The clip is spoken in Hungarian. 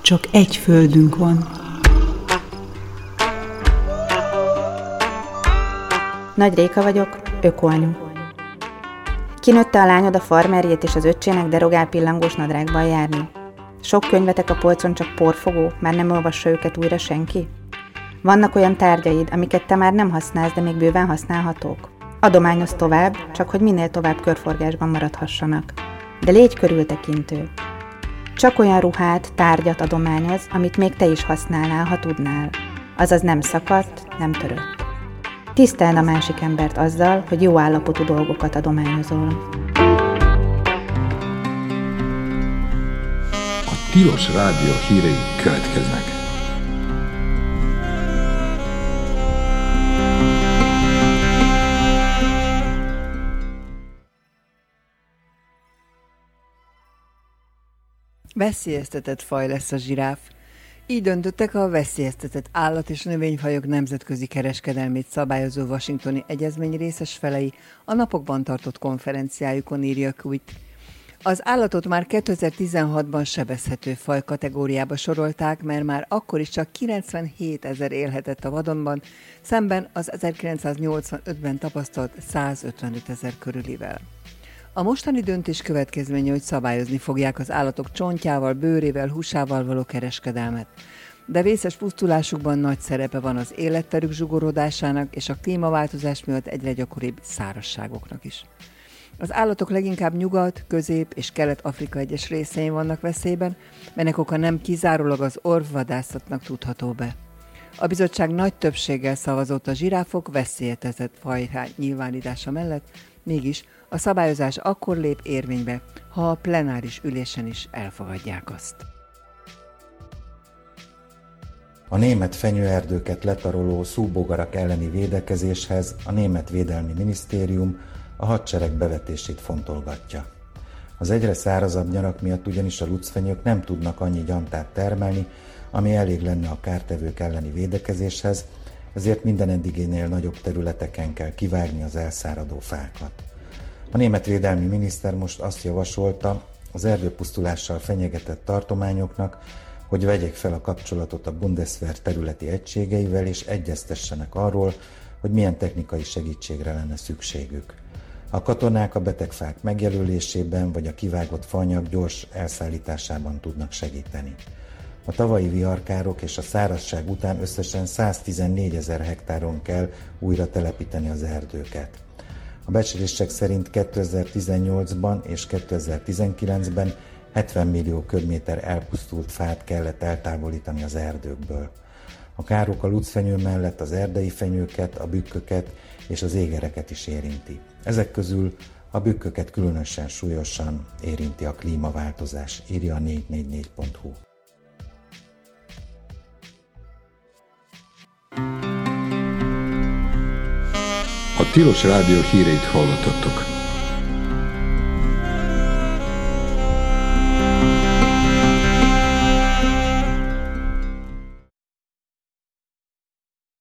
Csak egy földünk van. Nagy Réka vagyok, ökoanyu. Kinőtte a lányod a farmerjét és az öccsének derogál pillangós nadrágban járni? Sok könyvetek a polcon csak porfogó, már nem olvassa őket újra senki? Vannak olyan tárgyaid, amiket te már nem használsz, de még bőven használhatók? Adományozz tovább, csak hogy minél tovább körforgásban maradhassanak. De légy körültekintő. Csak olyan ruhát, tárgyat adományoz, amit még te is használnál, ha tudnál. Azaz nem szakadt, nem törött. Tiszteld a másik embert azzal, hogy jó állapotú dolgokat adományozol. A Tilos Rádió hírei következnek. Veszélyeztetett faj lesz a zsiráf. Így döntöttek a veszélyeztetett állat- és növényfajok nemzetközi kereskedelmét szabályozó washingtoni egyezmény részes felei a napokban tartott konferenciájukon, írja Kuit. Az állatot már 2016-ban sebezhető faj kategóriába sorolták, mert már akkor is csak 97 000 élhetett a vadonban, szemben az 1985-ben tapasztalt 155 000 körülivel. A mostani döntés következménye, hogy szabályozni fogják az állatok csontjával, bőrével, húsával való kereskedelmet. De vészes pusztulásukban nagy szerepe van az életterük zsugorodásának és a klímaváltozás miatt egyre gyakoribb szárazságoknak is. Az állatok leginkább Nyugat-, Közép- és Kelet-Afrika egyes részein vannak veszélyben, melynek oka nem kizárólag az orvvadászatnak tudható be. A bizottság nagy többséggel szavazott a zsiráfok veszélyeztetett faj nyilvánítása mellett, mégis a szabályozás akkor lép érvénybe, ha a plenáris ülésen is elfogadják azt. A német fenyőerdőket letaroló szúbogarak elleni védekezéshez a német védelmi minisztérium a hadsereg bevetését fontolgatja. Az egyre szárazabb nyarak miatt ugyanis a lucfenyők nem tudnak annyi gyantát termelni, ami elég lenne a kártevők elleni védekezéshez, ezért minden eddiginél nagyobb területeken kell kivágni az elszáradó fákat. A német védelmi miniszter most azt javasolta az erdőpusztulással fenyegetett tartományoknak, hogy vegyék fel a kapcsolatot a Bundeswehr területi egységeivel és egyeztessenek arról, hogy milyen technikai segítségre lenne szükségük. A katonák a beteg fák megjelölésében vagy a kivágott faanyag gyors elszállításában tudnak segíteni. A tavalyi viharkárok és a szárazság után összesen 114 000 hektáron kell újra telepíteni az erdőket. A becslések szerint 2018-ban és 2019-ben 70 millió köbméter elpusztult fát kellett eltávolítani az erdőkből. A károk a lucfenyő mellett az erdei fenyőket, a bükköket és az égereket is érinti. Ezek közül a bükköket különösen súlyosan érinti a klímaváltozás, írja a 444.hu. A Tilos Rádió híreit hallottattok.